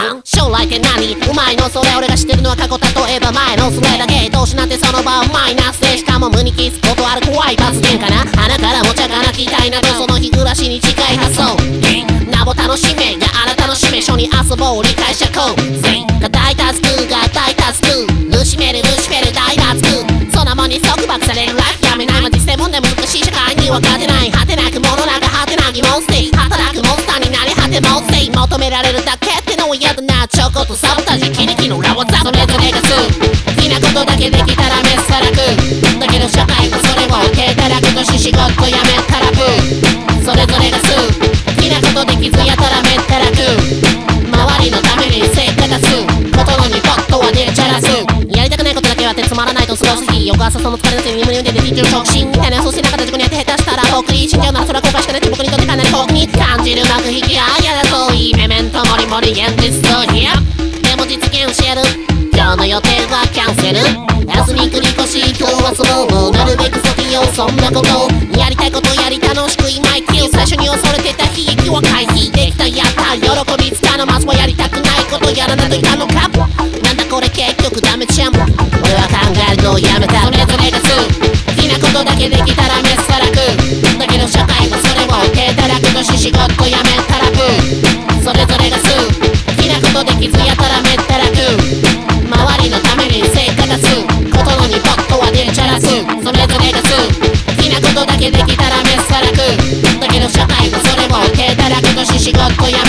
将来って何うまいのそれ俺が知ってるのは過去例えば前のそれだけ投資なんてその場をマイナスでしかも無にキスことある怖い罰ゲームかな鼻からもちゃがなきたいなどその日暮らしに近い発想なぼ楽しめがあなたの使命書に遊ぼう理解者こうが大多数が大多数ルシメル大脱くそんなもんに束縛されるライフやめないま実践問題難しい社会には勝てない果てなくものなんか果てな疑問性働くモンスターになり果てもせい求められるだけってのは嫌だなちょこっとサボタージキリキの裏技それぞれが好きなことだけできたらメスたらくだけど社会はそれを受けたらくとし仕事やめたらくそれぞれが好きなことで傷やたらめたらく周りのために成果出すことのにポットは出ちゃらすやりたくないことだけはってつまらないと過ごす日翌朝その疲れのせいに眠りでできる直進みたいなそうしなかった自己にやって下手したら僕に死んじゃうならそれは後悔しかないって僕にとってかなり遠くに感じる幕引きあやだといいメメントモリモリ現実逃避でも実現教える今日の予定はキャンセル休み繰り越し今日はそのなるべく卒業そんなことやりたいことやり楽しく今生きよう最初に恐れてた悲劇は回避できたやった喜びつかのまずはやりたくないことやらないといかんのかなんだこれ結局ダメちゃん俺は考えるのをやめたそれぞれが好きなことだけできたらメスたらくだけど社会はそれを受けたらくとし仕事やめたらくそれぞれが好きなことで傷やたらめたらく周りのために成果出すことのにポットは出ちゃらすそれぞれが好きなことだけできたらメスたらくだけど社会はそれを受けたらくとし仕事や